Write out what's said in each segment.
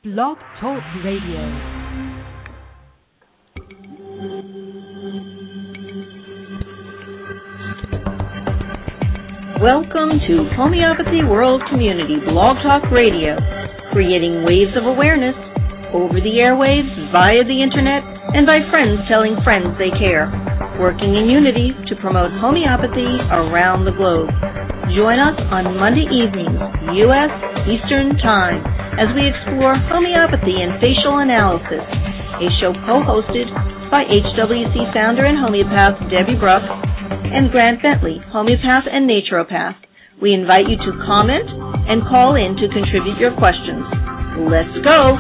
Blog Talk Radio. Welcome to Homeopathy World Community Blog Talk Radio, creating waves of awareness over the airwaves, via the internet, and by friends telling friends they care, working in unity to promote homeopathy around the globe. Join us on Monday evenings, U.S. Eastern Time, as we explore homeopathy and facial analysis, a show co-hosted by HWC founder and homeopath Debbie Bruck and Grant Bentley, homeopath and naturopath. We invite you to comment and call in to contribute your questions. Let's go!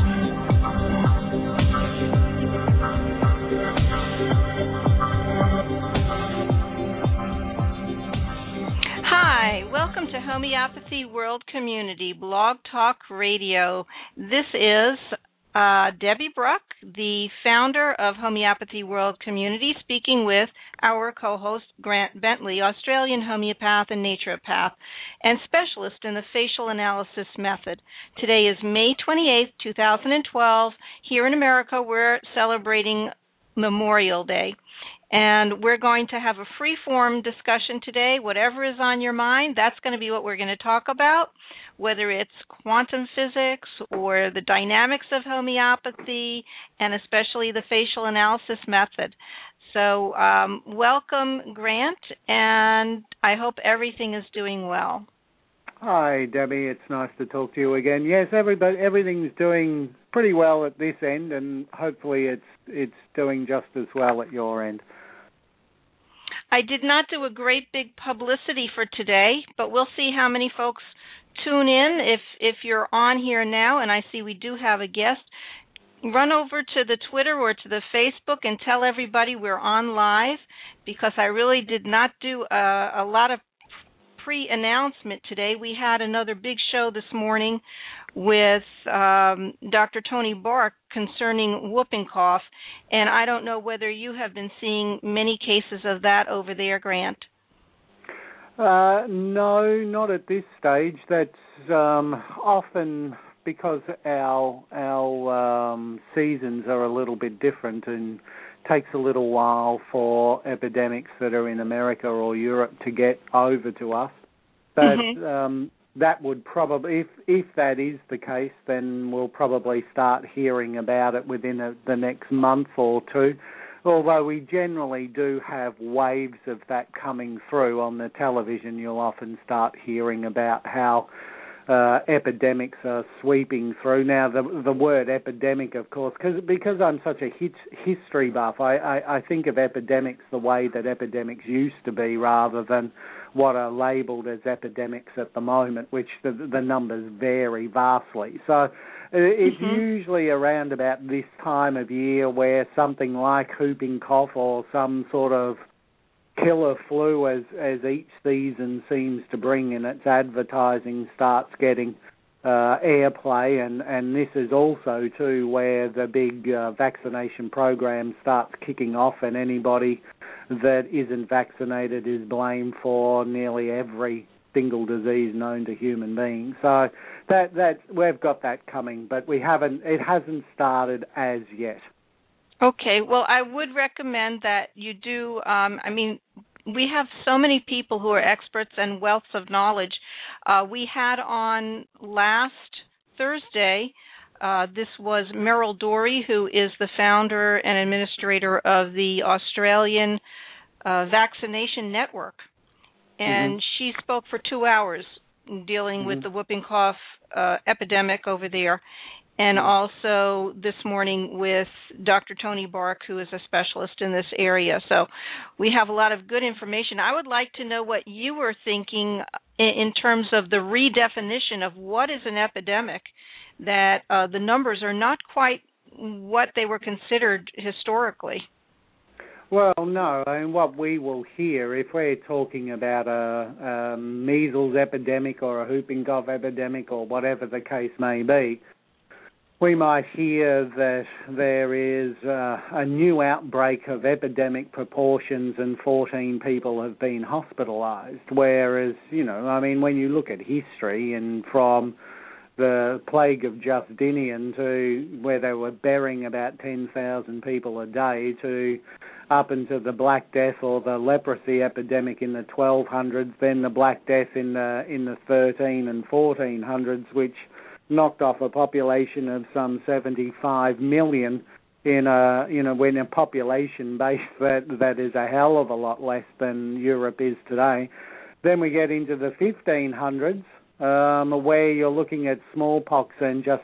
Hi, welcome to Homeopathy World Community Blog Talk Radio. This is Debbie Bruck, the founder of Homeopathy World Community, speaking with our co-host Grant Bentley, Australian homeopath and naturopath, and specialist in the facial analysis method. Today is May 28th, 2012. Here in America, we're celebrating Memorial Day. And we're going to have a free-form discussion today. Whatever is on your mind, that's going to be what we're going to talk about, whether it's quantum physics or the dynamics of homeopathy, and especially the facial analysis method. So welcome, Grant, and I hope everything is doing well. Hi, Debbie. It's nice to talk to you again. Yes, everything's doing pretty well at this end, and hopefully it's doing just as well at your end. I did not do a great big publicity for today, but we'll see how many folks tune in. If you're on here now, and I see we do have a guest, run over to the Twitter or to the Facebook and tell everybody we're on live, because I really did not do a lot of pre-announcement today. We had another big show this morning with Dr. Tony Bark concerning whooping cough, and I don't know whether you have been seeing many cases of that over there, Grant. No, not at this stage. That's often because our seasons are a little bit different, and takes a little while for epidemics that are in America or Europe to get over to us. But that would probably, if that is the case, then we'll probably start hearing about it within the next month or two. Although we generally do have waves of that coming through on the television, you'll often start hearing about how epidemics are sweeping through. Now, the word epidemic, of course, because I'm such a history buff, I think of epidemics the way that epidemics used to be rather than what are labelled as epidemics at the moment, which the numbers vary vastly. So it's usually around about this time of year where something like whooping cough or some sort of killer flu, as each season seems to bring in its advertising, starts getting airplay, and this is also too where the big vaccination program starts kicking off, and anybody that isn't vaccinated is blamed for nearly every single disease known to human beings. So that we've got that coming, but it hasn't started as yet. Okay, well, I would recommend that you do, we have so many people who are experts and wealths of knowledge. We had on last Thursday, this was Meryl Dorey, who is the founder and administrator of the Australian Vaccination Network. And she spoke for 2 hours dealing with the whooping cough epidemic over there. And also this morning with Dr. Tony Bark, who is a specialist in this area. So we have a lot of good information. I would like to know what you were thinking in terms of the redefinition of what is an epidemic, that the numbers are not quite what they were considered historically. Well, no. I mean, what we will hear, if we're talking about a measles epidemic or a whooping cough epidemic or whatever the case may be, we might hear that there is a new outbreak of epidemic proportions and 14 people have been hospitalised, whereas, when you look at history and from the plague of Justinian, to where they were burying about 10,000 people a day, to up into the Black Death or the leprosy epidemic in the 1200s, then the Black Death in the 13 and 1400s, which knocked off a population of some 75 million in a population base that is a hell of a lot less than Europe is today. Then we get into the 1500s, where you're looking at smallpox, and just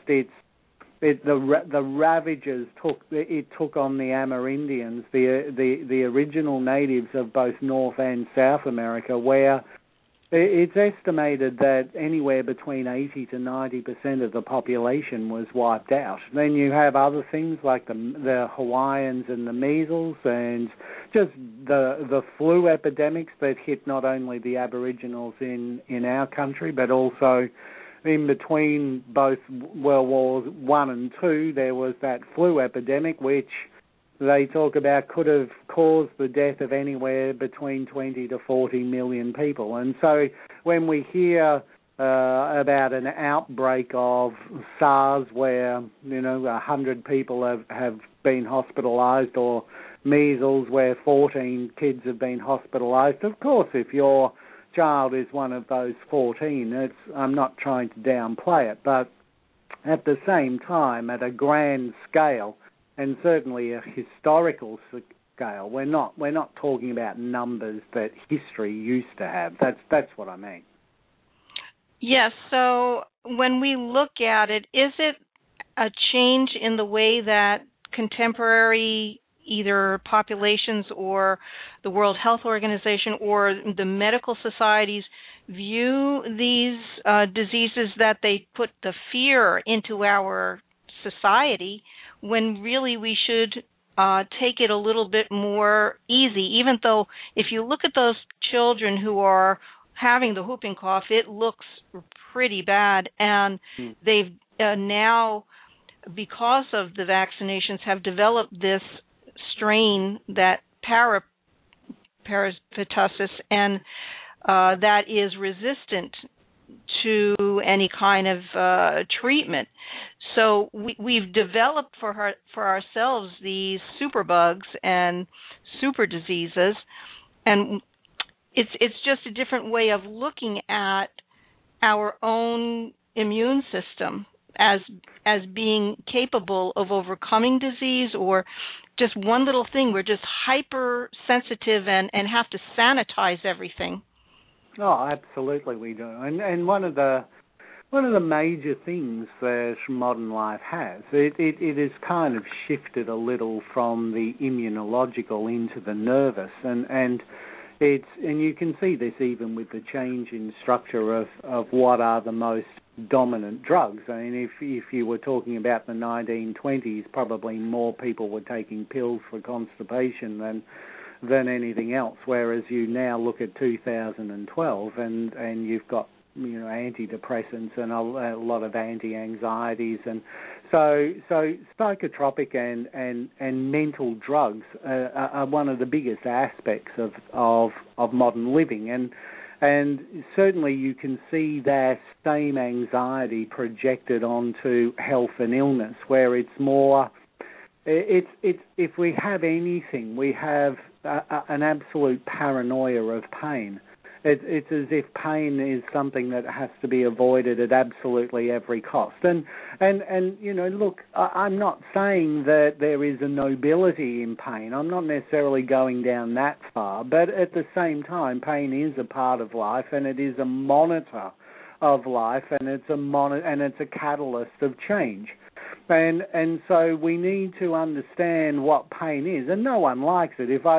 the ravages took on the Amerindians, the original natives of both North and South America, where it's estimated that anywhere between 80 to 90% of the population was wiped out. Then you have other things like the Hawaiians and the measles, and just the flu epidemics that hit not only the Aboriginals in our country, but also in between both World Wars I and II, there was that flu epidemic, which they talk about could have caused the death of anywhere between 20 to 40 million people. And so when we hear about an outbreak of SARS where, 100 people have been hospitalized, or measles where 14 kids have been hospitalized, of course, if your child is one of those 14, I'm not trying to downplay it, but at the same time, at a grand scale, and certainly a historical scale, we're not talking about numbers that history used to have. That's what I mean. Yes. So when we look at it, is it a change in the way that contemporary either populations or the World Health Organization or the medical societies view these diseases, that they put the fear into our society, when really we should take it a little bit more easy? Even though if you look at those children who are having the whooping cough, it looks pretty bad, and they've now, because of the vaccinations, have developed this strain, that parasiticus, and that is resistant to any kind of treatment. So we've developed for ourselves these superbugs and super diseases, and it's just a different way of looking at our own immune system as being capable of overcoming disease, or just one little thing, we're just hypersensitive and have to sanitize everything. Oh, absolutely we do. And one of the major things that modern life has, it has kind of shifted a little from the immunological into the nervous, and you can see this even with the change in structure of what are the most dominant drugs. I mean, if you were talking about the 1920s, probably more people were taking pills for constipation than anything else, whereas you now look at 2012 and you've got antidepressants and a lot of anti-anxieties, and so psychotropic and mental drugs are one of the biggest aspects of modern living, and certainly you can see that same anxiety projected onto health and illness, where it's more, it's if we have anything, we have an absolute paranoia of pain. It's as if pain is something that has to be avoided at absolutely every cost. And look, I'm not saying that there is a nobility in pain. I'm not necessarily going down that far. But at the same time, pain is a part of life, and it is a monitor of life, and it's a catalyst of change. And so we need to understand what pain is, and no one likes it. If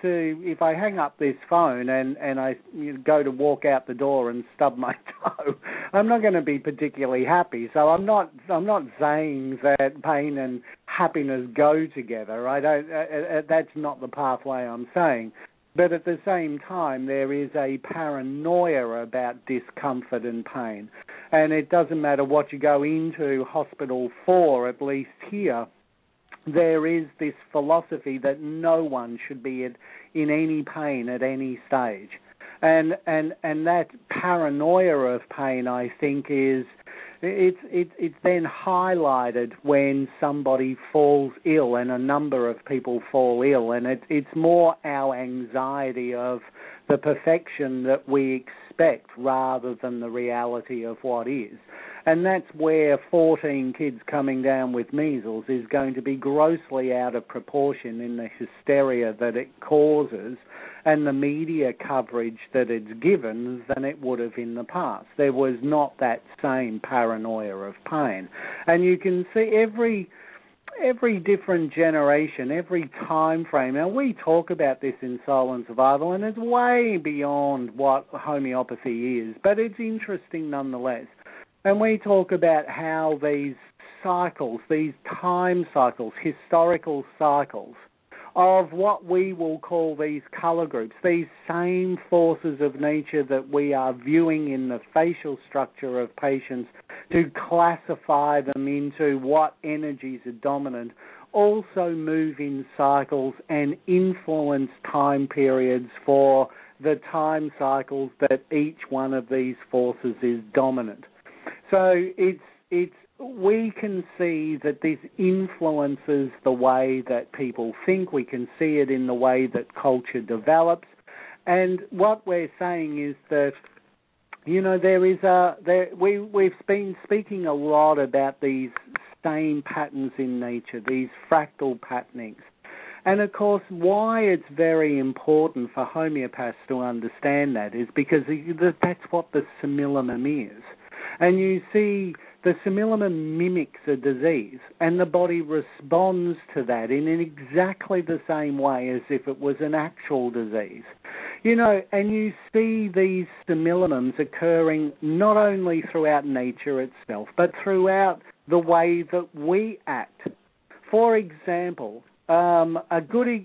I hang up this phone and I go to walk out the door and stub my toe, I'm not going to be particularly happy. So I'm not saying that pain and happiness go together. That's not the pathway I'm saying. But at the same time, there is a paranoia about discomfort and pain. And it doesn't matter what you go into hospital for, at least here, there is this philosophy that no one should be in any pain at any stage. And that paranoia of pain, I think, is it's then highlighted when somebody falls ill, and a number of people fall ill, and it's more our anxiety of the perfection that we expect rather than the reality of what is. And that's where 14 kids coming down with measles is going to be grossly out of proportion in the hysteria that it causes and the media coverage that it's given than it would have in the past. There was not that same paranoia of pain. And you can see every different generation, every time frame. Now, we talk about this in Soul and Survival, and it's way beyond what homeopathy is, but it's interesting nonetheless. And we talk about how these cycles, these time cycles, historical cycles, of what we will call these colour groups, these same forces of nature that we are viewing in the facial structure of patients to classify them into what energies are dominant, also move in cycles and influence time periods for the time cycles that each one of these forces is dominant. So we can see that this influences the way that people think. We can see it in the way that culture develops. And what we're saying is that, you know, we've been speaking a lot about these same patterns in nature, these fractal patternings. And, of course, why it's very important for homeopaths to understand that is because that's what the simillimum is. And you see, the simillimum mimics a disease, and the body responds to that in exactly the same way as if it was an actual disease. You know, and you see these simillimums occurring not only throughout nature itself, but throughout the way that we act. For example, a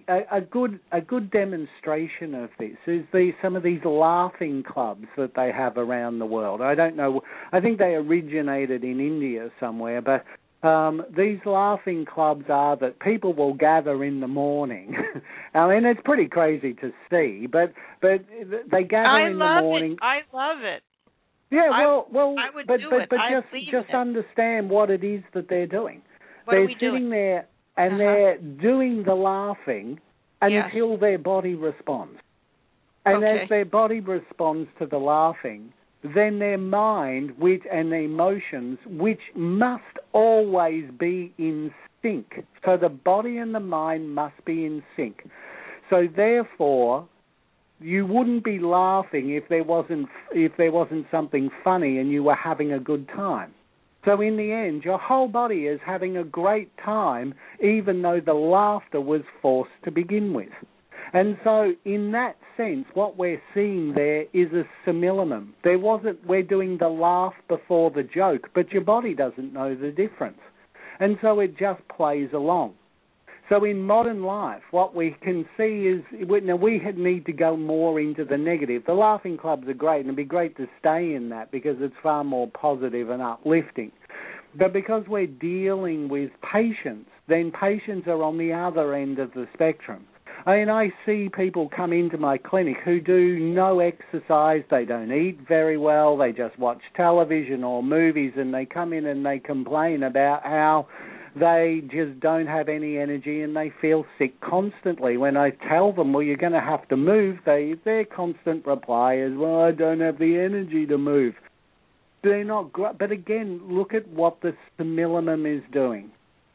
good demonstration of this is some of these laughing clubs that they have around the world. I don't know. I think they originated in India somewhere, but these laughing clubs are that people will gather in the morning. I mean, it's pretty crazy to see, but they gather in the morning. I love it. Yeah, I would do it. Just understand what it is that they're doing. They're sitting there. And they're doing the laughing until their body responds. And as their body responds to the laughing, then their mind and their emotions, which must always be in sync. So the body and the mind must be in sync. So therefore, you wouldn't be laughing if there wasn't something funny and you were having a good time. So in the end, your whole body is having a great time, even though the laughter was forced to begin with. And so in that sense, what we're seeing there is a simillimum. We're doing the laugh before the joke, but your body doesn't know the difference. And so it just plays along. So in modern life, what we can see is, now we need to go more into the negative. The laughing clubs are great, and it'd be great to stay in that because it's far more positive and uplifting. But because we're dealing with patients, then patients are on the other end of the spectrum. I mean, I see people come into my clinic who do no exercise, they don't eat very well, they just watch television or movies, and they come in and they complain about how they just don't have any energy and they feel sick constantly. When I tell them, well, you're going to have to move, their constant reply is, well, I don't have the energy to move. They're not. But again, look at what the simillimum is doing.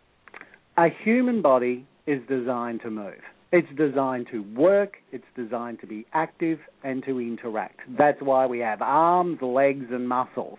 A human body is designed to move. It's designed to work, it's designed to be active and to interact. That's why we have arms, legs, and muscles.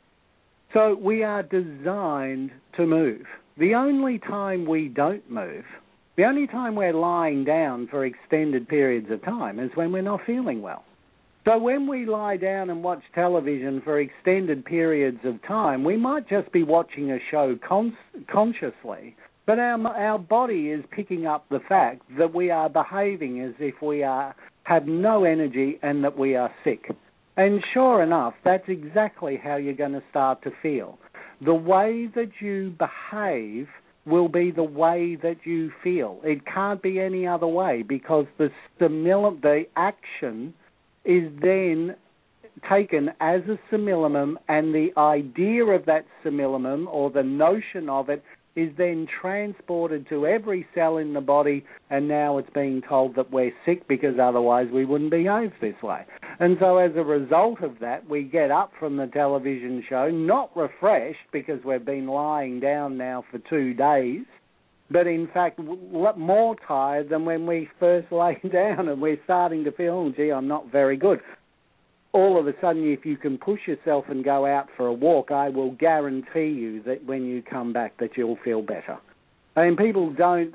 So we are designed to move. The only time we don't move, the only time we're lying down for extended periods of time is when we're not feeling well. So when we lie down and watch television for extended periods of time, we might just be watching a show consciously, but our body is picking up the fact that we are behaving as if we have no energy and that we are sick. And sure enough, that's exactly how you're going to start to feel. The way that you behave will be the way that you feel. It can't be any other way because the action is then taken as a simillimum, and the idea of that simillimum or the notion of it is then transported to every cell in the body, and now it's being told that we're sick because otherwise we wouldn't behave this way. And so as a result of that, we get up from the television show not refreshed because we've been lying down now for 2 days, but in fact more tired than when we first lay down, and we're starting to feel, oh, gee, I'm not very good. All of a sudden, if you can push yourself and go out for a walk, I will guarantee you that when you come back that you'll feel better. I mean, people don't,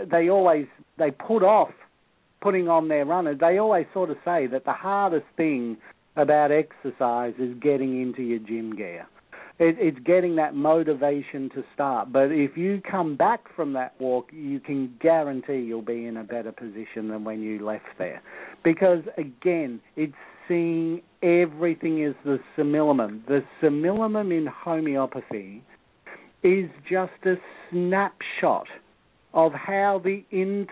they put off putting on their runners. They always sort of say that the hardest thing about exercise is getting into your gym gear. It's getting that motivation to start. But if you come back from that walk, you can guarantee you'll be in a better position than when you left there. Because, again, it's seeing everything as the simillimum. The simillimum in homeopathy is just a snapshot of how the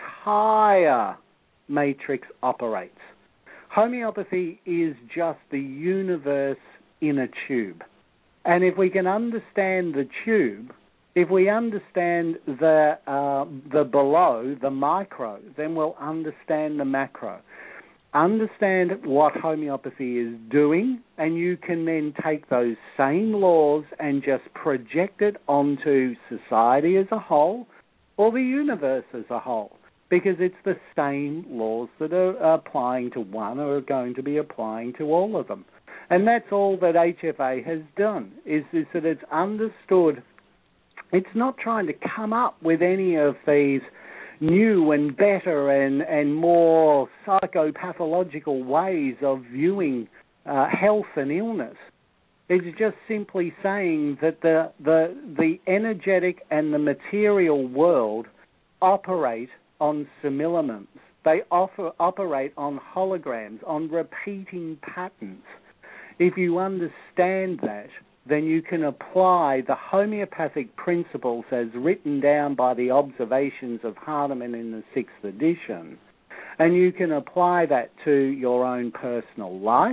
entire matrix operates. Homeopathy is just the universe in a tube. And if we can understand the tube, if we understand the below, the micro, then we'll understand the macro. Understand what homeopathy is doing, and you can then take those same laws and just project it onto society as a whole or the universe as a whole, because it's the same laws that are applying to one or are going to be applying to all of them. And that's all that HFA has done, is that it's understood. It's not trying to come up with any of these new and better and more psychopathological ways of viewing health and illness. It's just simply saying that the energetic and the material world operate on simillimums. They operate on holograms, on repeating patterns. If you understand that, then you can apply the homeopathic principles as written down by the observations of Hahnemann in the 6th edition, and you can apply that to your own personal life,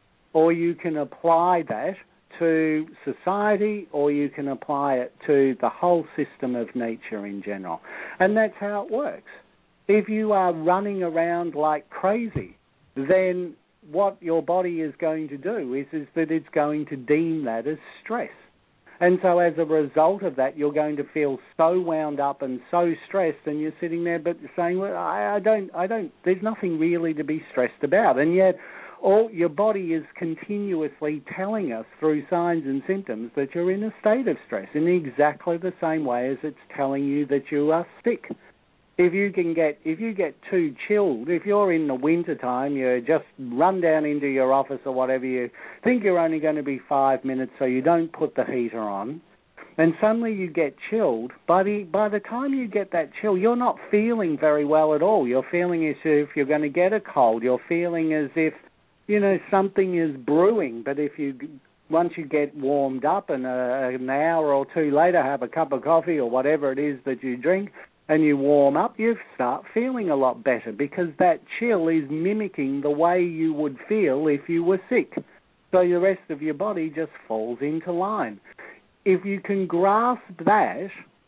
or you can apply that to society, or you can apply it to the whole system of nature in general. And that's how it works. If you are running around like crazy, then what your body is going to do is that it's going to deem that as stress. And so as a result of that, you're going to feel so wound up and so stressed, and you're sitting there but saying, well, I don't, there's nothing really to be stressed about. And yet all your body is continuously telling us through signs and symptoms that you're in a state of stress in exactly the same way as it's telling you that you are sick. If you get too chilled, if you're in the winter time, you just run down into your office or whatever, you think you're only going to be 5 minutes, so you don't put the heater on, and suddenly you get chilled. By the time you get that chill, you're not feeling very well at all. You're feeling as if you're going to get a cold. You're feeling as if, something is brewing. But once you get warmed up and an hour or two later have a cup of coffee or whatever it is that you drink, and you warm up, you start feeling a lot better, because that chill is mimicking the way you would feel if you were sick. So the rest of your body just falls into line. If you can grasp that,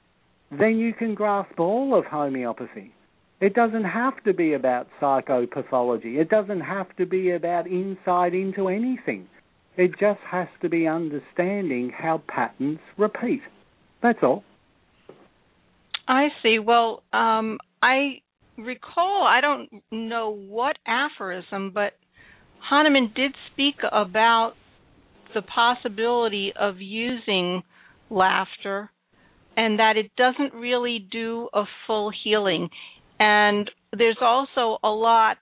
then you can grasp all of homeopathy. It doesn't have to be about psychopathology. It doesn't have to be about insight into anything. It just has to be understanding how patterns repeat. That's all. I see. Well, I recall, I don't know what aphorism, but Hahnemann did speak about the possibility of using laughter, and that it doesn't really do a full healing. And there's also a lot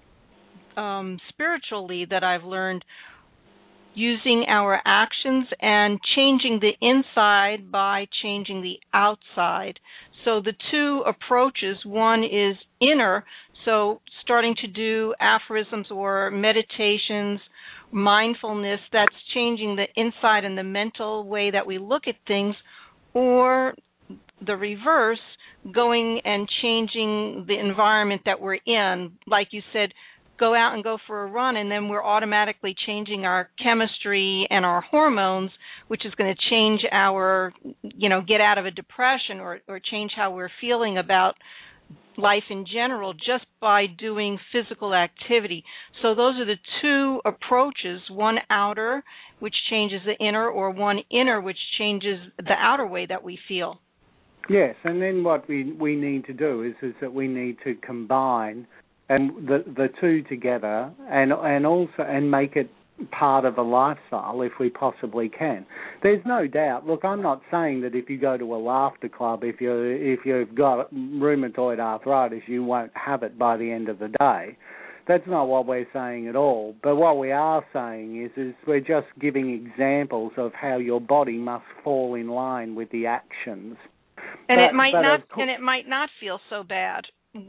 spiritually that I've learned, using our actions and changing the inside by changing the outside. So the two approaches, one is inner, so starting to do aphorisms or meditations, mindfulness, that's changing the inside and the mental way that we look at things, or the reverse, going and changing the environment that we're in. Like you said, go out and go for a run, and then we're automatically changing our chemistry and our hormones, which is going to change our, get out of a depression or change how we're feeling about life in general just by doing physical activity. So those are the two approaches, one outer, which changes the inner, or one inner, which changes the outer way that we feel. Yes, and then what we need to do is that we need to combine and the two together and make it part of a lifestyle if we possibly can. There's no doubt. Look, I'm not saying that if you go to a laughter club, if you've got rheumatoid arthritis, you won't have it by the end of the day. That's not what we're saying at all. But what we are saying is we're just giving examples of how your body must fall in line with the actions. And it might not feel so bad.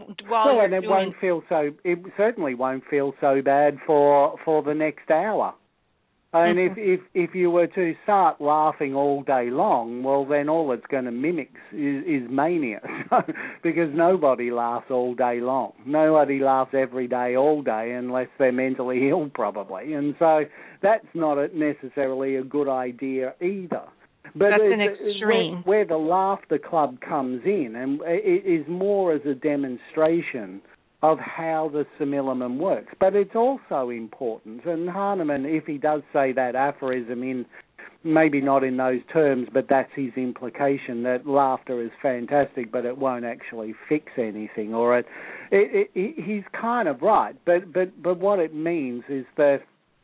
It certainly won't feel so bad for the next hour. And if you were to start laughing all day long, well, then all it's going to mimic is mania, because nobody laughs all day long. Nobody laughs every day, all day, unless they're mentally ill, probably. And so that's not necessarily a good idea either. But that's an extreme. Where the laughter club comes in, and it is more as a demonstration of how the simillimum works. But it's also important, and Hahnemann, if he does say that aphorism in, maybe not in those terms, but that's his implication, that laughter is fantastic, but it won't actually fix anything, or he's kind of right. But what it means is that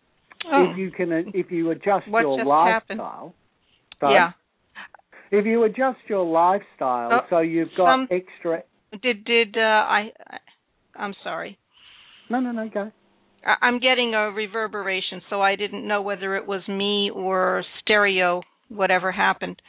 if you adjust your lifestyle. Yeah. If you adjust your lifestyle so you've got extra... I'm sorry. No, go. I'm getting a reverberation, so I didn't know whether it was me or stereo, whatever happened.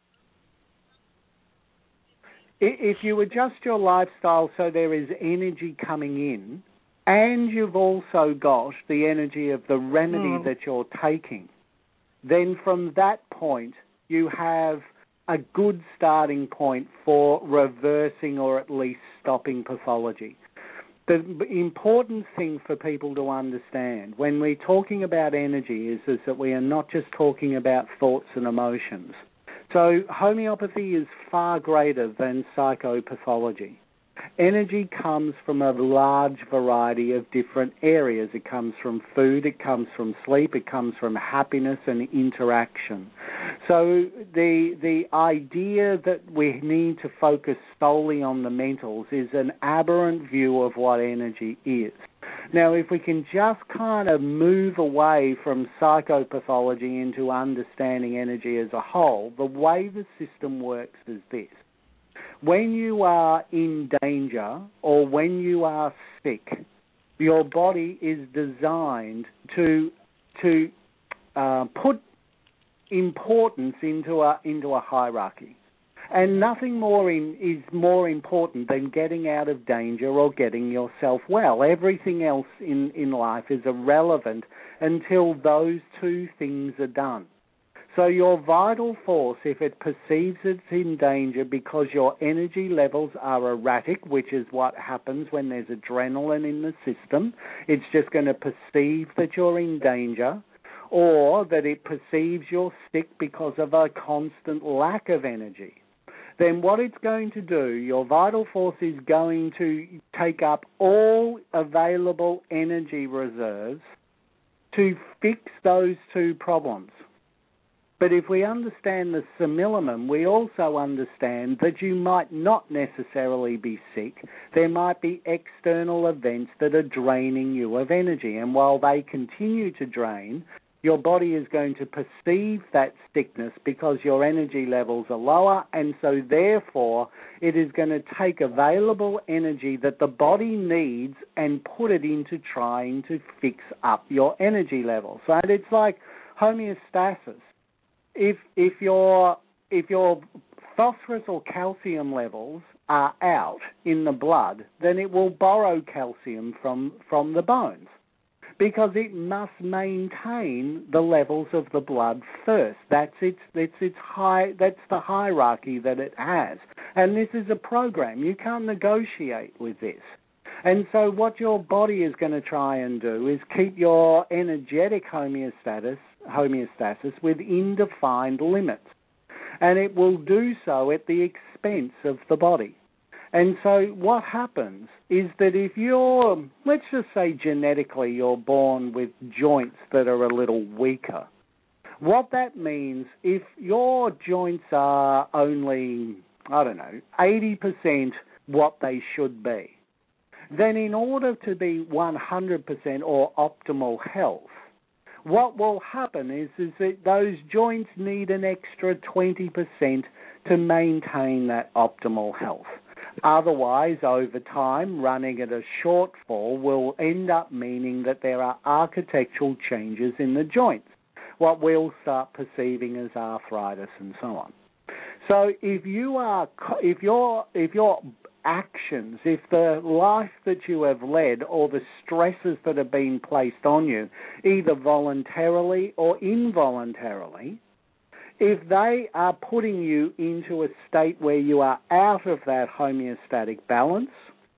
If you adjust your lifestyle so there is energy coming in, and you've also got the energy of the remedy that you're taking, then from that point you have a good starting point for reversing or at least stopping pathology. The important thing for people to understand when we're talking about energy is that we are not just talking about thoughts and emotions. So homeopathy is far greater than psychopathology. Energy comes from a large variety of different areas. It comes from food, it comes from sleep, it comes from happiness and interaction. So the idea that we need to focus solely on the mentals is an aberrant view of what energy is. Now, if we can just kind of move away from psychopathology into understanding energy as a whole, the way the system works is this. When you are in danger or when you are sick, your body is designed to put importance into a hierarchy. And nothing more is more important than getting out of danger or getting yourself well. Everything else in life is irrelevant until those two things are done. So your vital force, if it perceives it's in danger because your energy levels are erratic, which is what happens when there's adrenaline in the system, it's just going to perceive that you're in danger, or that it perceives you're sick because of a constant lack of energy. Then what it's going to do, your vital force is going to take up all available energy reserves to fix those two problems. But if we understand the simillimum, we also understand that you might not necessarily be sick. There might be external events that are draining you of energy. And while they continue to drain, your body is going to perceive that sickness because your energy levels are lower, and so therefore it is going to take available energy that the body needs and put it into trying to fix up your energy levels. So it's like homeostasis. If your phosphorus or calcium levels are out in the blood, then it will borrow calcium from the bones, because it must maintain the levels of the blood first. That's the hierarchy that it has. And this is a program. You can't negotiate with this. And so what your body is going to try and do is keep your energetic homeostasis within defined limits. And it will do so at the expense of the body. And so what happens is that if you're, let's just say genetically you're born with joints that are a little weaker, what that means, if your joints are only, 80% what they should be, then in order to be 100% or optimal health, what will happen is that those joints need an extra 20% to maintain that optimal health. Otherwise, over time, running at a shortfall will end up meaning that there are architectural changes in the joints, what we'll start perceiving as arthritis and so on. So if your actions, if the life that you have led or the stresses that have been placed on you, either voluntarily or involuntarily, if they are putting you into a state where you are out of that homeostatic balance,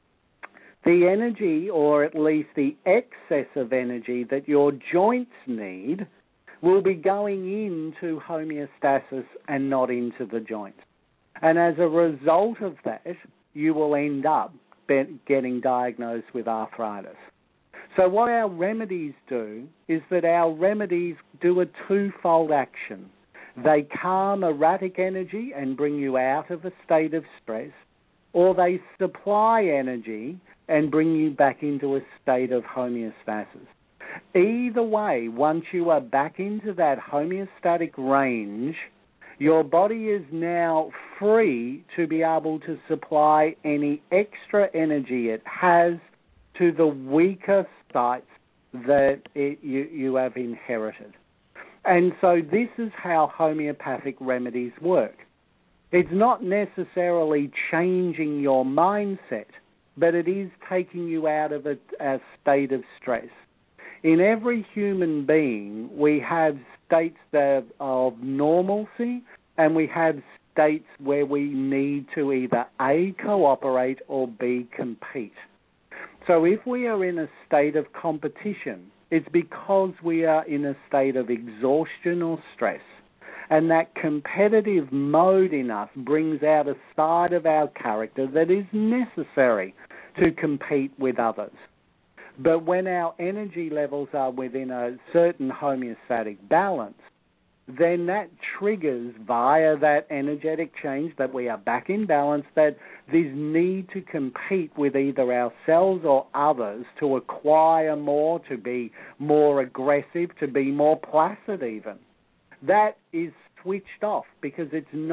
the energy, or at least the excess of energy that your joints need, will be going into homeostasis and not into the joints. And as a result of that, you will end up getting diagnosed with arthritis. So what our remedies do is that our remedies do a twofold action. They calm erratic energy and bring you out of a state of stress, or they supply energy and bring you back into a state of homeostasis. Either way, once you are back into that homeostatic range, your body is now free to be able to supply any extra energy it has to the weaker sites that you have inherited. And so this is how homeopathic remedies work. It's not necessarily changing your mindset, but it is taking you out of a state of stress. In every human being, we have states of normalcy, and we have states where we need to either A, cooperate, or B, compete. So if we are in a state of competition, it's because we are in a state of exhaustion or stress. And that competitive mode in us brings out a side of our character that is necessary to compete with others. But when our energy levels are within a certain homeostatic balance, then that triggers via that energetic change that we are back in balance, that this need to compete with either ourselves or others to acquire more, to be more aggressive, to be more placid even. That is switched off because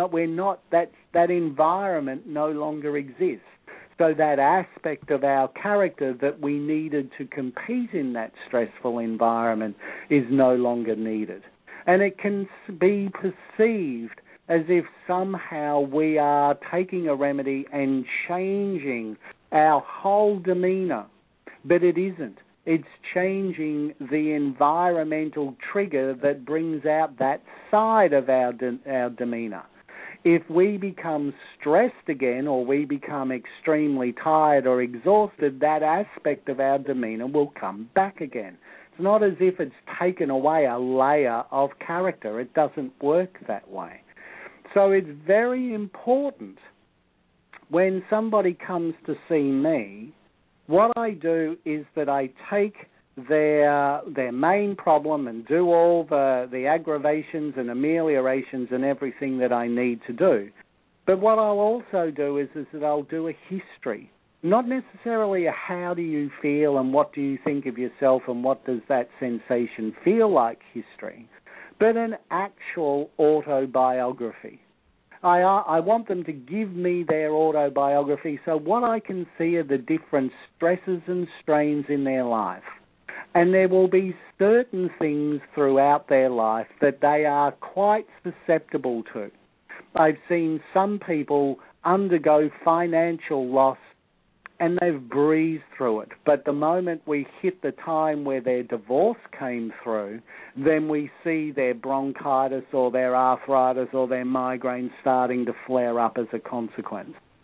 that environment no longer exists. So that aspect of our character that we needed to compete in that stressful environment is no longer needed. And it can be perceived as if somehow we are taking a remedy and changing our whole demeanor. But it isn't. It's changing the environmental trigger that brings out that side of our demeanor. If we become stressed again, or we become extremely tired or exhausted, that aspect of our demeanor will come back again. It's not as if it's taken away a layer of character. It doesn't work that way. So it's very important when somebody comes to see me, what I do is that I take their main problem and do all the aggravations and ameliorations and everything that I need to do. But what I'll also do is that I'll do a history. Not necessarily a how do you feel and what do you think of yourself and what does that sensation feel like history, but an actual autobiography. I want them to give me their autobiography so what I can see are the different stresses and strains in their life. And there will be certain things throughout their life that they are quite susceptible to. I've seen some people undergo financial loss and they've breezed through it. But the moment we hit the time where their divorce came through, then we see their bronchitis or their arthritis or their migraine starting to flare up as a consequence.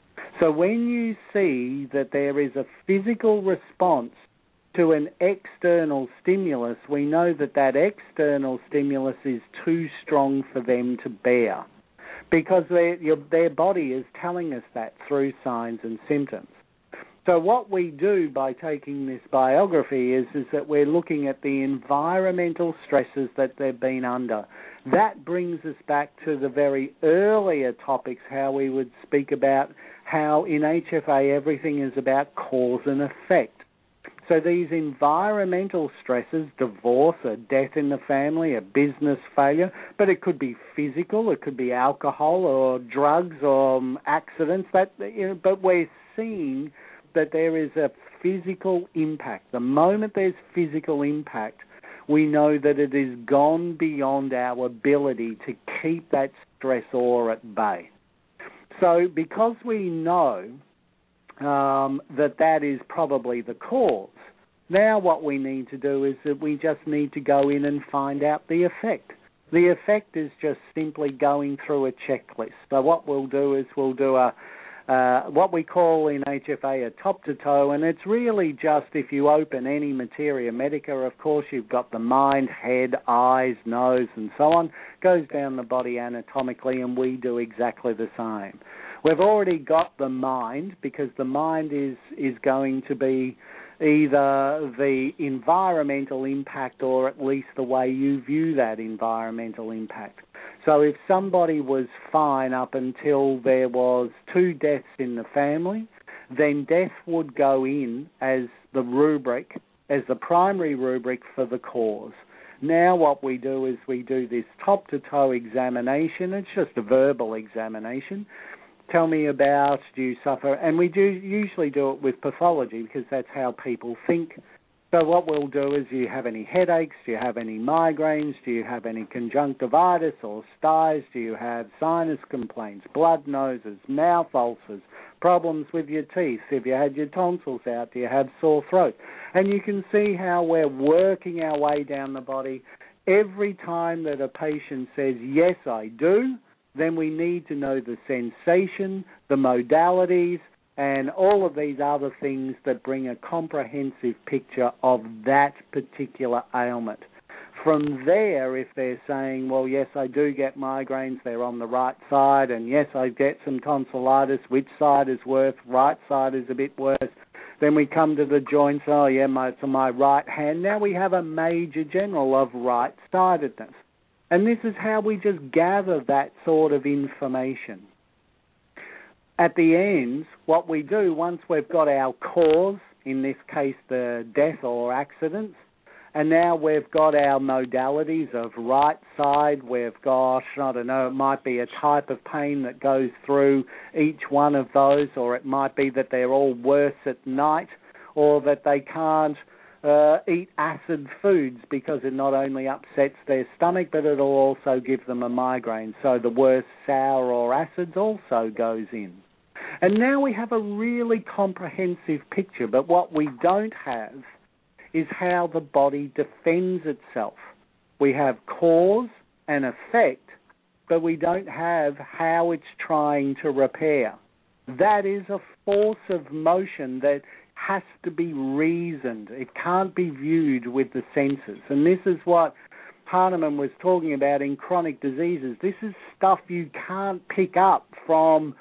So when you see that there is a physical response to an external stimulus, we know that that external stimulus is too strong for them to bear, because their body is telling us that through signs and symptoms. So what we do by taking this biography is that we're looking at the environmental stresses that they've been under. That brings us back to the very earlier topics, how we would speak about how in HFA everything is about cause and effect. So these environmental stresses, divorce, a death in the family, a business failure, but it could be physical, it could be alcohol or drugs or accidents, but we're seeing that there is a physical impact. The moment there's physical impact, we know that it is gone beyond our ability to keep that stressor at bay. So because we know that is probably the cause, now what we need to do is that we just need to go in and find out the effect. The effect is just simply going through a checklist. So what we'll do is we'll do what we call in HFA a top-to-toe, and it's really just if you open any materia medica, of course, you've got the mind, head, eyes, nose, and so on, goes down the body anatomically, and we do exactly the same. We've already got the mind, because the mind is going to be either the environmental impact or at least the way you view that environmental impact. So if somebody was fine up until there was 2 deaths in the family, then death would go in as the rubric, as the primary rubric for the cause. Now what we do is we do this top-to-toe examination. It's just a verbal examination. Tell me about, do you suffer? And we do usually do it with pathology because that's how people think. So what we'll do is, do you have any headaches? Do you have any migraines? Do you have any conjunctivitis or styes? Do you have sinus complaints, blood noses, mouth ulcers, problems with your teeth? Have you had your tonsils out? Do you have sore throat? And you can see how we're working our way down the body. Every time that a patient says, yes, I do, then we need to know the sensation, the modalities, and all of these other things that bring a comprehensive picture of that particular ailment. From there, if they're saying, well, yes, I do get migraines, they're on the right side, and yes, I get some tonsillitis, which side is worse? Right side is a bit worse. Then we come to the joints, oh, yeah, it's on my right hand. Now we have a major general of right-sidedness. And this is how we just gather that sort of information. At the end, what we do, once we've got our cause, in this case the death or accidents, and now we've got our modalities of right side, we've got, I don't know, it might be a type of pain that goes through each one of those, or it might be that they're all worse at night, or that they can't eat acid foods because it not only upsets their stomach, but it'll also give them a migraine. So the worst sour or acids also goes in. And now we have a really comprehensive picture, but what we don't have is how the body defends itself. We have cause and effect, but we don't have how it's trying to repair. That is a force of motion that has to be reasoned. It can't be viewed with the senses. And this is what Hahnemann was talking about in chronic diseases. This is stuff you can't pick up from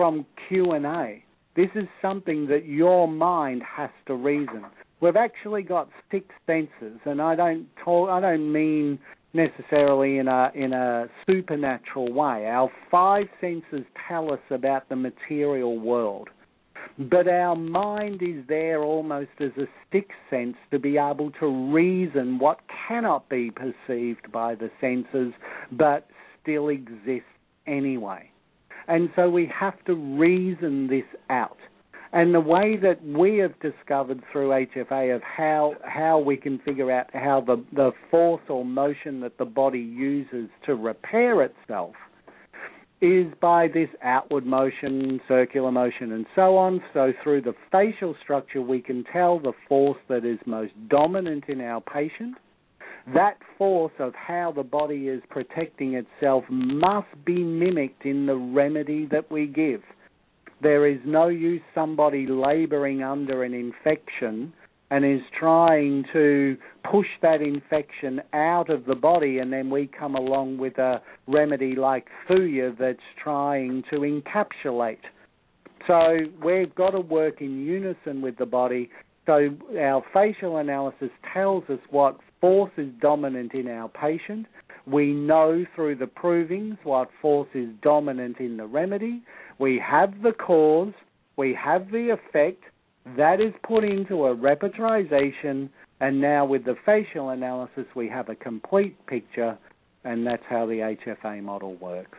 Q&A. This is something that your mind has to reason. We've actually got 6 senses, and I don't mean necessarily in a supernatural way. Our 5 senses tell us about the material world. But our mind is there almost as a 6th sense to be able to reason what cannot be perceived by the senses but still exists anyway. And so we have to reason this out. And the way that we have discovered through HFA of how we can figure out how the force or motion that the body uses to repair itself is by this outward motion, circular motion, and so on. So through the facial structure, we can tell the force that is most dominant in our patient. That force of how the body is protecting itself must be mimicked in the remedy that we give. There is no use somebody labouring under an infection and is trying to push that infection out of the body, and then we come along with a remedy like Thuya that's trying to encapsulate. So we've got to work in unison with the body. So our facial analysis tells us what force is dominant in our patient. We know through the provings what force is dominant in the remedy. We have the cause, we have the effect, that is put into a repertorization, and now with the facial analysis we have a complete picture, and that's how the HFA model works.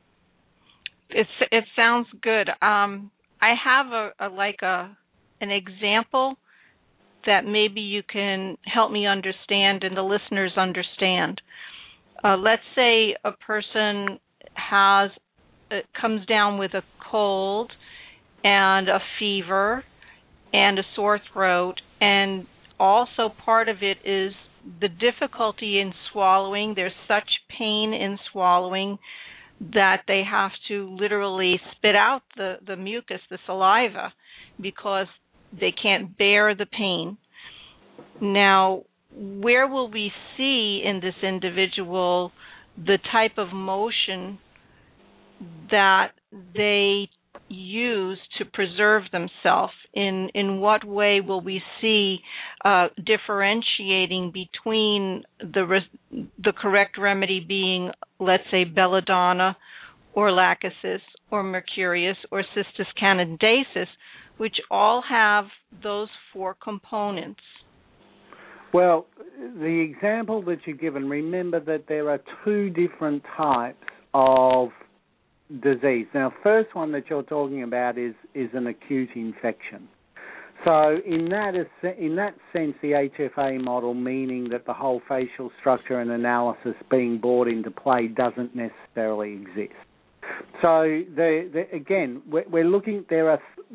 It sounds good. I have an example that maybe you can help me understand and the listeners understand. Let's say a person comes down with a cold and a fever and a sore throat, and also part of it is the difficulty in swallowing. There's such pain in swallowing that they have to literally spit out the mucus, the saliva, because they can't bear the pain. Now, where will we see in this individual the type of motion that they use to preserve themselves? In what way will we see differentiating between the correct remedy being, let's say, belladonna or lachesis or mercurius or cistus candidensis, which all have those four components? Well, the example that you've given, remember that there are two different types of disease. Now, first one that you're talking about is an acute infection. So in that sense, the HFA model, meaning that the whole facial structure and analysis being brought into play, doesn't necessarily exist. So again, we're looking. There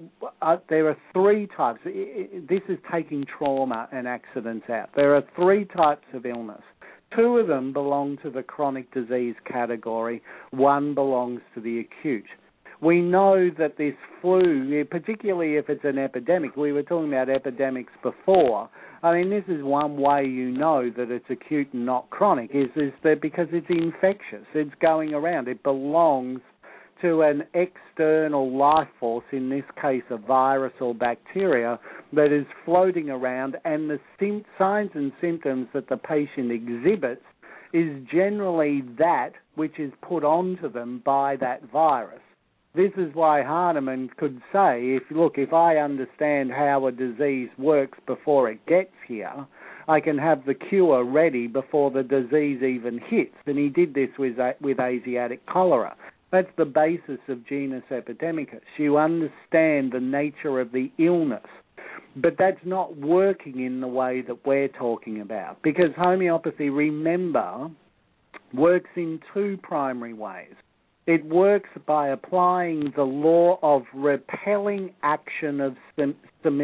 are three types. This is taking trauma and accidents out. There are three types of illness. Two of them belong to the chronic disease category. One belongs to the acute. We know that this flu, particularly if it's an epidemic, we were talking about epidemics before. I mean, this is one way you know that it's acute and not chronic, is that because it's infectious. It's going around. It belongs to an external life force, in this case a virus or bacteria, that is floating around, and the signs and symptoms that the patient exhibits is generally that which is put onto them by that virus. This is why Hahnemann could say, if I understand how a disease works before it gets here, I can have the cure ready before the disease even hits. And he did this with Asiatic cholera. That's the basis of genus epidemicus. You understand the nature of the illness, but that's not working in the way that we're talking about, because homeopathy, remember, works in two primary ways. It works by applying the law of repelling action of the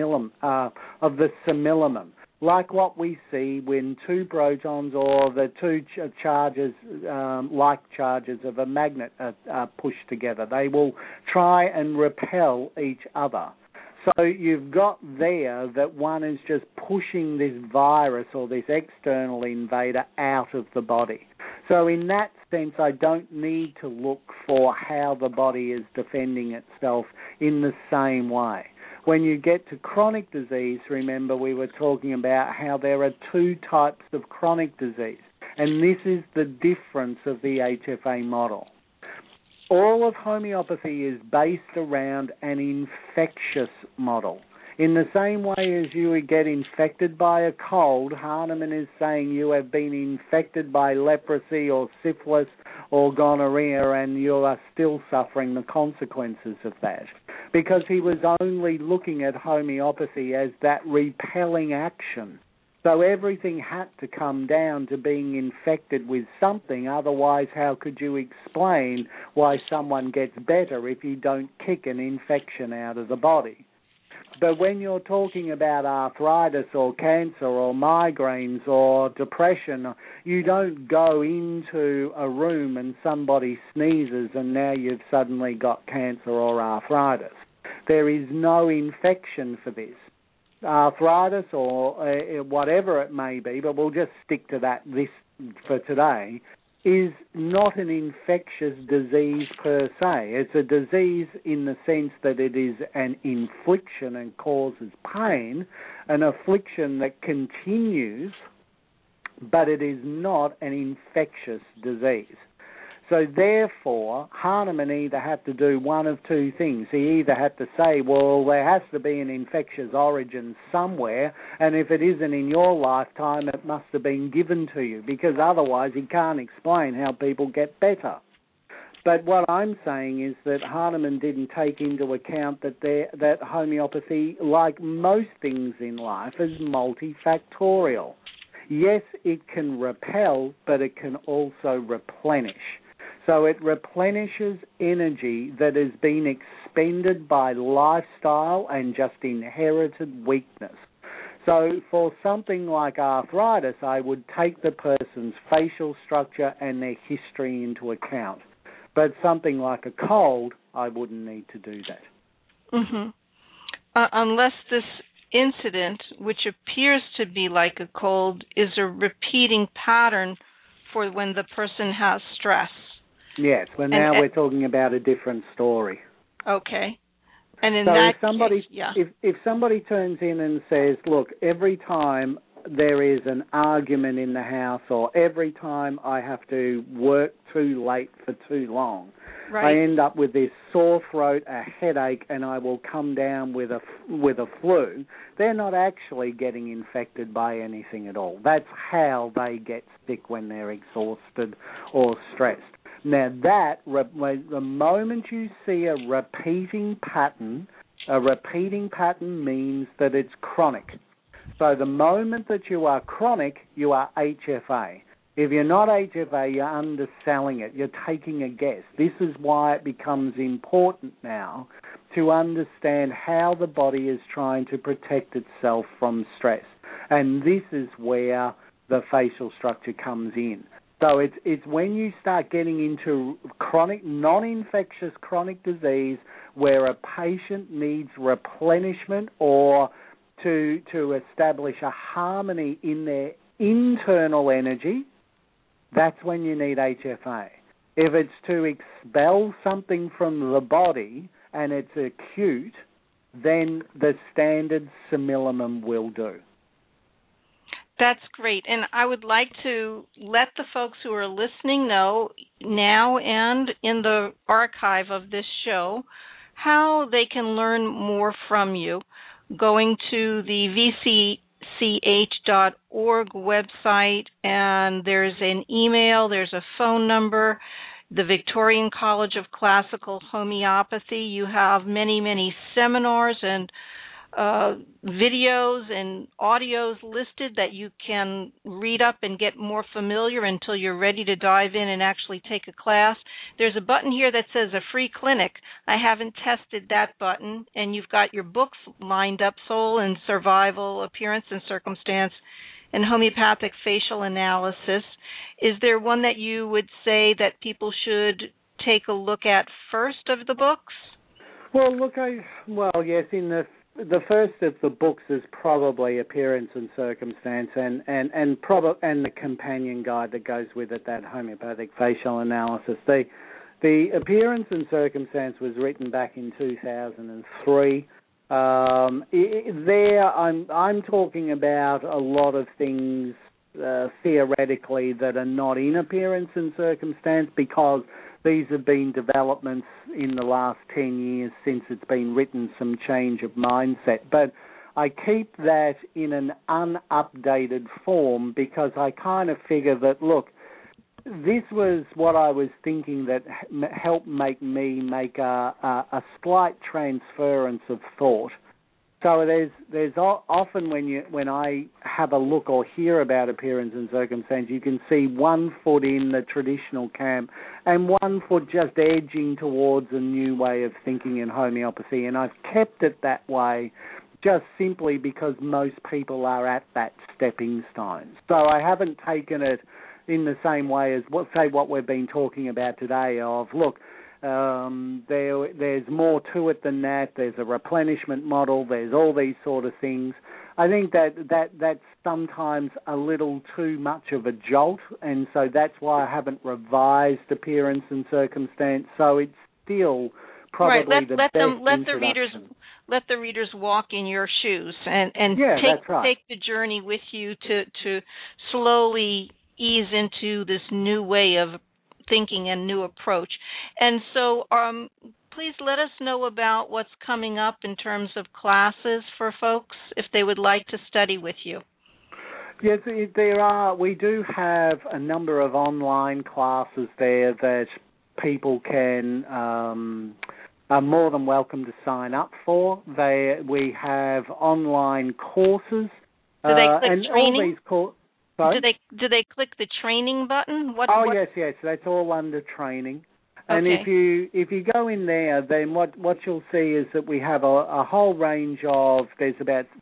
simillimum, like what we see when two protons or the two charges, like charges of a magnet, are pushed together. They will try and repel each other. So you've got there that one is just pushing this virus or this external invader out of the body. So in that sense, I don't need to look for how the body is defending itself in the same way. When you get to chronic disease, remember we were talking about how there are two types of chronic disease, and this is the difference of the HFA model. All of homeopathy is based around an infectious model. In the same way as you would get infected by a cold, Hahnemann is saying you have been infected by leprosy or syphilis or gonorrhea and you are still suffering the consequences of that, because he was only looking at homeopathy as that repelling action. So everything had to come down to being infected with something, otherwise how could you explain why someone gets better if you don't kick an infection out of the body? But when you're talking about arthritis or cancer or migraines or depression, you don't go into a room and somebody sneezes and now you've suddenly got cancer or arthritis. there is no infection for this. Arthritis or whatever it may be, but we'll just stick to this for today, is not an infectious disease per se. It's a disease in the sense that it is an infliction and causes pain, an affliction that continues, but it is not an infectious disease. So therefore, Hahnemann either had to do one of two things. He either had to say, well, there has to be an infectious origin somewhere, and if it isn't in your lifetime, it must have been given to you, because otherwise he can't explain how people get better. But what I'm saying is that Hahnemann didn't take into account that homeopathy, like most things in life, is multifactorial. Yes, it can repel, but it can also replenish. So it replenishes energy that has been expended by lifestyle and just inherited weakness. So for something like arthritis, I would take the person's facial structure and their history into account. But something like a cold, I wouldn't need to do that. Mm-hmm. Unless this incident, which appears to be like a cold, is a repeating pattern for when the person has stress. Yes, well now we're talking about a different story. Okay. And in so that if somebody, case, yeah. if somebody turns in and says, look, every time there is an argument in the house or every time I have to work too late for too long, right, I end up with this sore throat, a headache, and I will come down with a flu, they're not actually getting infected by anything at all. That's how they get sick when they're exhausted or stressed. Now the moment you see a repeating pattern means that it's chronic. So the moment that you are chronic, you are HFA. If you're not HFA, you're underselling it. You're taking a guess. This is why it becomes important now to understand how the body is trying to protect itself from stress. And this is where the facial structure comes in. So it's when you start getting into chronic, non-infectious chronic disease where a patient needs replenishment or to establish a harmony in their internal energy, that's when you need HFA. If it's to expel something from the body and it's acute, then the standard Similimum will do. That's great. And I would like to let the folks who are listening know now and in the archive of this show how they can learn more from you. Going to the vch.org website, and there's an email, there's a phone number, the Victorian College of Classical Homeopathy. You have many, many seminars and videos and audios listed that you can read up and get more familiar until you're ready to dive in and actually take a class. There's a button here that says a free clinic. I haven't tested that button, and you've got your books lined up, Soul and Survival, Appearance and Circumstance, and Homeopathic Facial Analysis. Is there one that you would say that people should take a look at first of the books? Well, yes, in the first of the books is probably Appearance and Circumstance, and the companion guide that goes with it, that Homeopathic Facial Analysis. The Appearance and Circumstance was written back in 2003. I'm talking about a lot of things theoretically that are not in Appearance and Circumstance, because these have been developments in the last 10 years since it's been written, some change of mindset. But I keep that in an unupdated form because I kind of figure that, look, this was what I was thinking that helped make me make a slight transference of thought. So there's often when I have a look or hear about Appearance and Circumstance, you can see 1 foot in the traditional camp and 1 foot just edging towards a new way of thinking in homeopathy. And I've kept it that way just simply because most people are at that stepping stone. So I haven't taken it in the same way as what we've been talking about today of, look, There's more to it than that. There's a replenishment model. There's all these sort of things. I think that's sometimes a little too much of a jolt, and so that's why I haven't revised Appearance and Circumstance. So it's still probably right. the best introduction. Let the readers walk in your shoes and take the journey with you to slowly ease into this new way of thinking and new approach. And so please let us know about what's coming up in terms of classes for folks if they would like to study with you. Yes, there are. We do have a number of online classes there that people can are more than welcome to sign up for. We have online courses. Do they click and training? Sorry? Do they click the training button? Yes, that's all under training. Okay. And if you go in there, then what you'll see is that we have a whole range of there's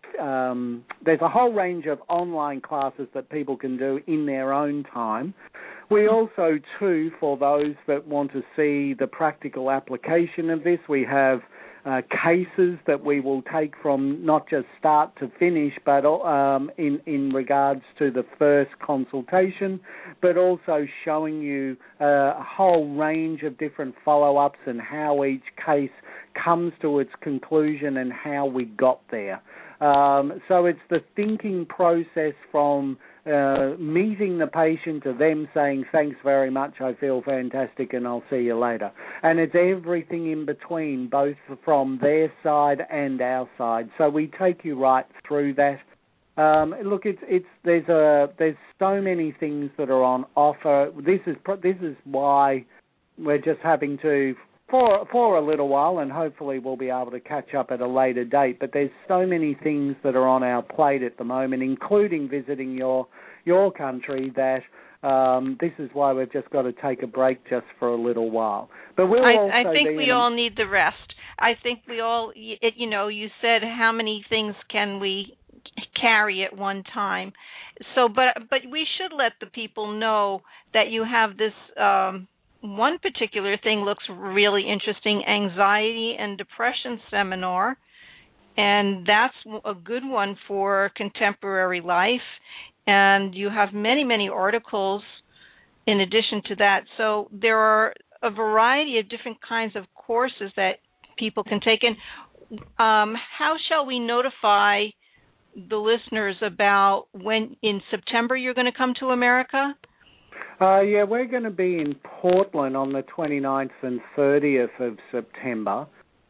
a whole range of online classes that people can do in their own time. We also, too, for those that want to see the practical application of this, we have cases that we will take from not just start to finish, but in regards to the first consultation, but also showing you a whole range of different follow-ups and how each case comes to its conclusion and how we got there. So it's the thinking process from meeting the patient to them saying, thanks very much, I feel fantastic, and I'll see you later. And it's everything in between, both from their side and our side. So we take you right through that. Look, there's so many things that are on offer. This is why we're just having to, for a little while, and hopefully we'll be able to catch up at a later date, but there's so many things that are on our plate at the moment, including visiting your country, that this is why we've just got to take a break just for a little while. But I think we all need the rest. I think we all, you said how many things can we carry at one time. So, but we should let the people know that you have this one particular thing looks really interesting, anxiety and depression seminar, and that's a good one for contemporary life. And you have many, many articles in addition to that. So there are a variety of different kinds of courses that people can take. And how shall we notify the listeners about when in September you're going to come to America? We're going to be in Portland on the 29th and 30th of September.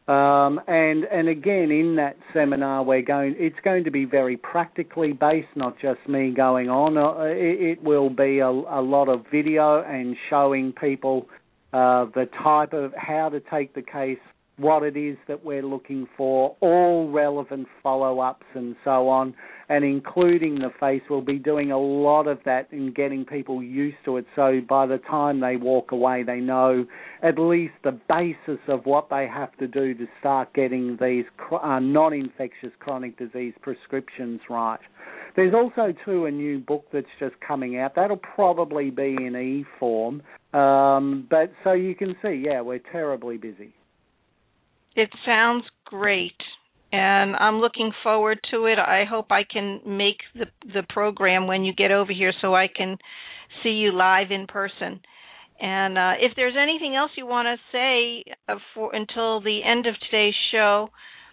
And again, in that seminar, it's going to be very practically based, not just me going on. It will be a lot of video and showing people the type of how to take the case, what it is that we're looking for, all relevant follow-ups and so on, and including the face. We'll be doing a lot of that and getting people used to it, so by the time they walk away, they know at least the basis of what they have to do to start getting these non-infectious chronic disease prescriptions right. There's also, too, a new book that's just coming out. That'll probably be in e-form, but so you can see, we're terribly busy. It sounds great, and I'm looking forward to it. I hope I can make the program when you get over here so I can see you live in person. And if there's anything else you want to say until the end of today's show.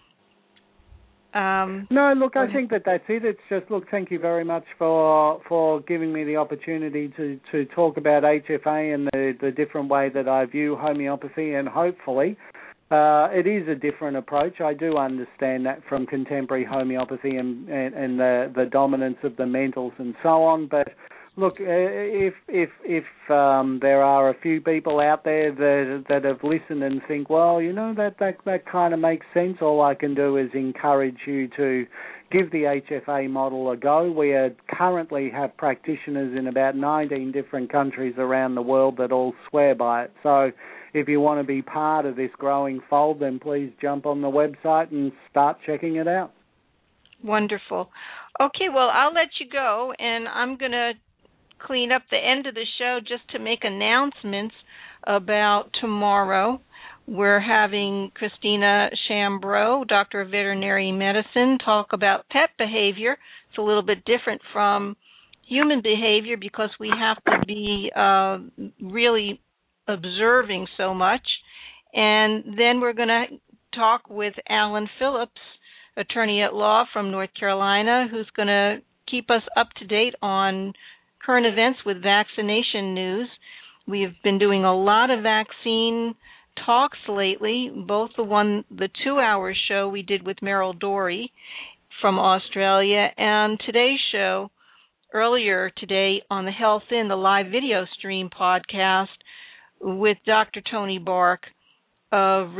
No, look, I think that's it. It's just, look, thank you very much for giving me the opportunity to talk about HFA and the different way that I view homeopathy, and hopefully it is a different approach. I do understand that from contemporary homeopathy and the dominance of the mentals and so on. But look, if there are a few people out there that have listened and think, well, that kind of makes sense, all I can do is encourage you to give the HFA model a go. We currently have practitioners in about 19 different countries around the world that all swear by it. So if you want to be part of this growing fold, then please jump on the website and start checking it out. Wonderful. Okay, well, I'll let you go, and I'm going to clean up the end of the show just to make announcements about tomorrow. We're having Christina Shambro, Doctor of Veterinary Medicine, talk about pet behavior. It's a little bit different from human behavior because we have to be really observing so much. And then we're going to talk with Alan Phillips, attorney at law from North Carolina, who's going to keep us up to date on current events with vaccination news. We've been doing a lot of vaccine talks lately, both the 2-hour show we did with Meryl Dorey from Australia, and today's show earlier today on the Health In, the live video stream podcast with Dr. Toni Bark of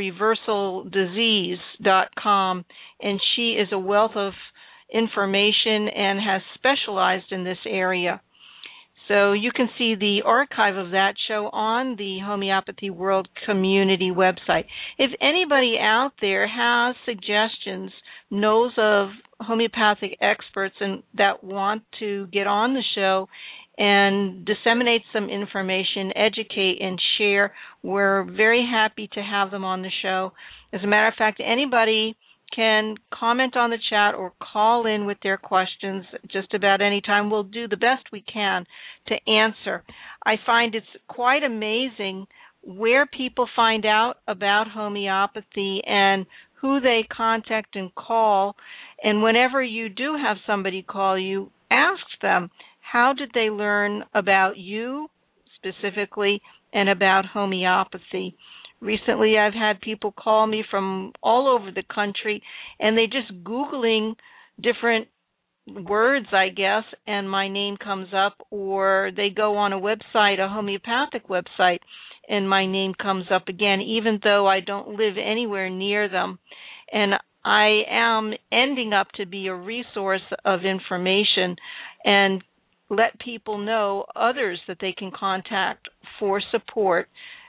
reversaldisease.com, and she is a wealth of information and has specialized in this area. So you can see the archive of that show on the Homeopathy World Community website. If anybody out there has suggestions, knows of homeopathic experts and that want to get on the show and disseminate some information, educate, and share, we're very happy to have them on the show. As a matter of fact, anybody can comment on the chat or call in with their questions just about any time. We'll do the best we can to answer. I find it's quite amazing where people find out about homeopathy and who they contact and call. And whenever you do have somebody call you, ask them, how did they learn about you specifically and about homeopathy? Recently, I've had people call me from all over the country, and they just Googling different words, I guess, and my name comes up, or they go on a website, a homeopathic website, and my name comes up again, even though I don't live anywhere near them. And I am ending up to be a resource of information and let people know others that they can contact for support,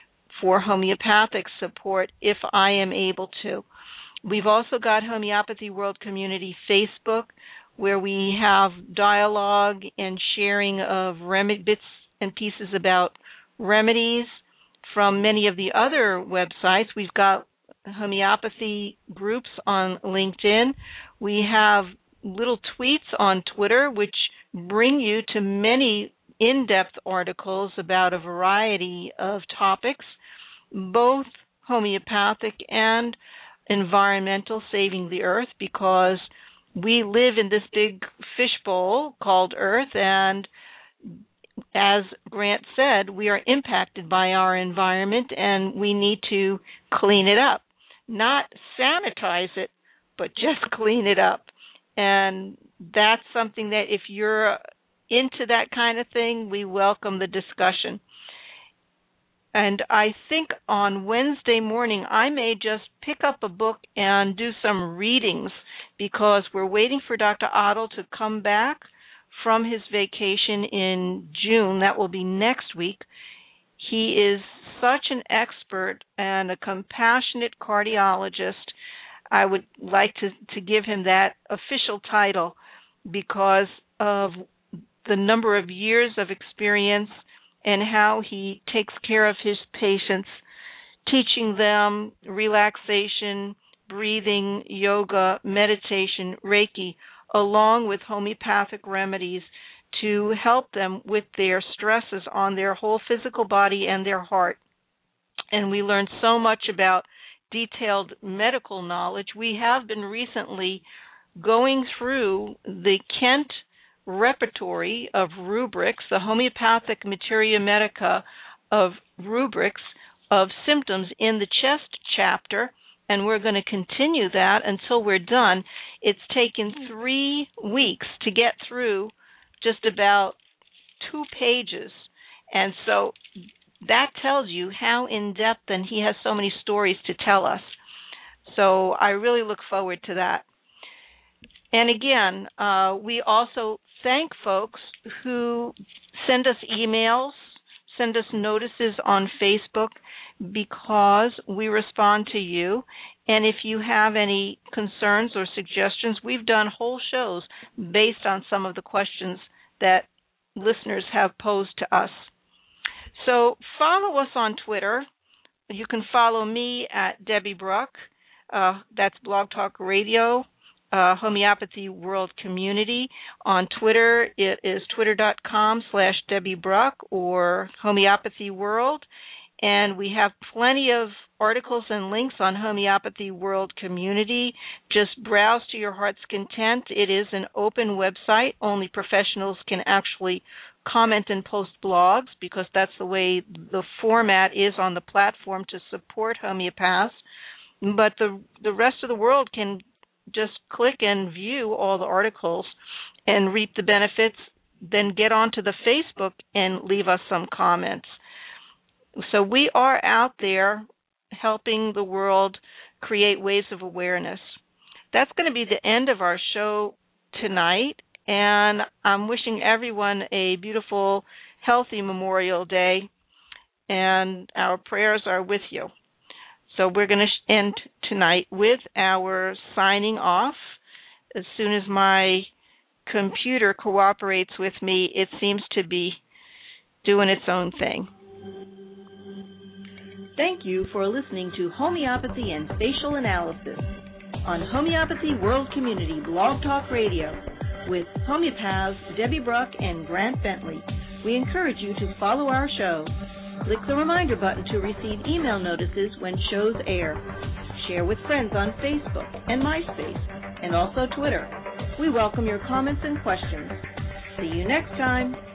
for homeopathic support, if I am able to. We've also got Homeopathy World Community Facebook, where we have dialogue and sharing of bits and pieces about remedies from many of the other websites. We've got homeopathy groups on LinkedIn. We have little tweets on Twitter, which bring you to many in-depth articles about a variety of topics, both homeopathic and environmental, saving the earth, because we live in this big fishbowl called Earth, and as Grant said, we are impacted by our environment, and we need to clean it up. Not sanitize it, but just clean it up. And that's something that if you're into that kind of thing, we welcome the discussion. And I think on Wednesday morning, I may just pick up a book and do some readings, because we're waiting for Dr. Otto to come back from his vacation in June. That will be next week. He is such an expert and a compassionate cardiologist. I would like to give him that official title because of the number of years of experience and how he takes care of his patients, teaching them relaxation, breathing, yoga, meditation, Reiki, along with homeopathic remedies to help them with their stresses on their whole physical body and their heart. And we learned so much about detailed medical knowledge. We have been recently going through the Kent repertory of rubrics, the homeopathic materia medica of rubrics of symptoms in the chest chapter, and we're going to continue that until we're done. It's taken 3 weeks to get through just about 2 pages, and so that tells you how in-depth, and he has so many stories to tell us. So I really look forward to that. And again, we also thank folks who send us emails, send us notices on Facebook, because we respond to you. And if you have any concerns or suggestions, we've done whole shows based on some of the questions that listeners have posed to us. So follow us on Twitter. you can follow me at Debbie Bruck. That's Blog Talk Radio, Homeopathy World Community. On Twitter, it is twitter.com/Debbie Bruck or Homeopathy World. And we have plenty of articles and links on Homeopathy World Community. Just browse to your heart's content. It is an open website. Only professionals can actually comment and post blogs because that's the way the format is on the platform to support homeopaths. But the rest of the world can just click and view all the articles and reap the benefits, then get onto the Facebook and leave us some comments. So we are out there helping the world create waves of awareness. That's going to be the end of our show tonight, and I'm wishing everyone a beautiful, healthy Memorial Day, and our prayers are with you. So we're going to end tonight with our signing off. As soon as my computer cooperates with me, it seems to be doing its own thing. Thank you for listening to Homeopathy and Facial Analysis on Homeopathy World Community Blog Talk Radio with homeopaths Debbie Bruck and Grant Bentley. We encourage you to follow our show. Click the reminder button to receive email notices when shows air. Share with friends on Facebook and MySpace, and also Twitter. We welcome your comments and questions. See you next time.